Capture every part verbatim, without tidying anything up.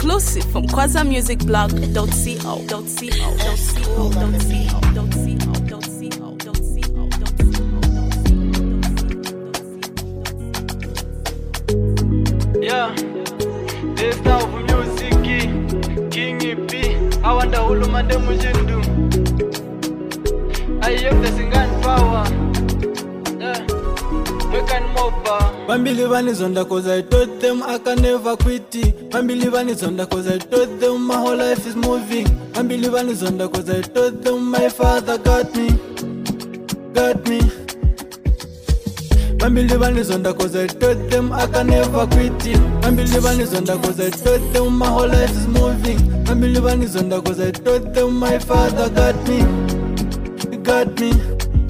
Exclusive from Kwaza Music Blog dot co dot co dot co dot co dot co. Yeah, this now for music, King E P. I wonder who the man them do. I have the singing power. Yeah, we can move. Bambilivani zonda cause I told them I can never quit it. Bambilivani zonda cause I told them my whole life is moving. Bambilivani zonda cause I told them my father got me, got me. Bambilivani zonda cause I told them I can never quit it. Bambilivani zonda cause I told them my whole life is moving. Bambilivani zonda cause I told them my father got me, got me.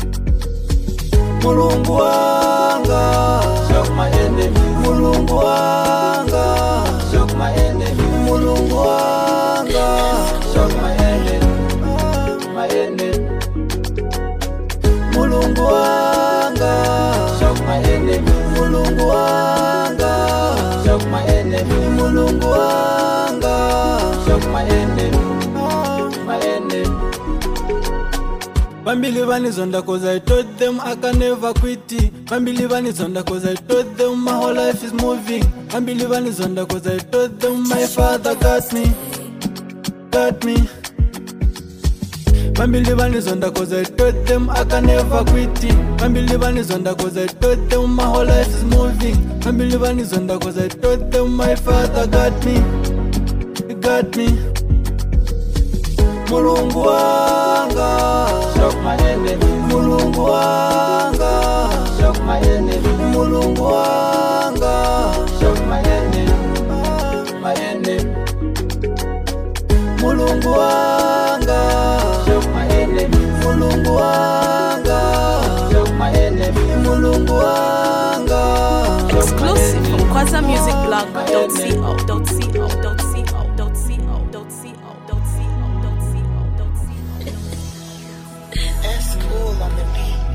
Mulungu wanga, shock my enemy. Mulungu wanga, shock my enemy. Mulungu wanga, shock my enemy, my enemy. Mulungu wanga, shock my enemy. Mulungu wanga, shock my enemy. Mulungu wanga, shock my enemy, my enemy. Bambilivani zonda cause I told them I can never quit it. Bambilivani zonda cause I told them my whole life is moving. Bambilivani zonda cause I told them my father got me, got me. Bambilivani zonda cause I told them I can never quit it. Bambilivani zonda cause I told them my whole life is moving. Bambilivani zonda cause I told them my father got me, got me. Mulungu wanga, shock my enemy. Mulungu wanga, shock my enemy. Mulungu wanga, shock my enemy, my enemy. Mulungu wanga, shock my enemy. Mulungu wanga, shock my enemy. Mulungu wanga. Exclusive from Kwaza Music Blog dot co dot co dot co. That's cool on the beat.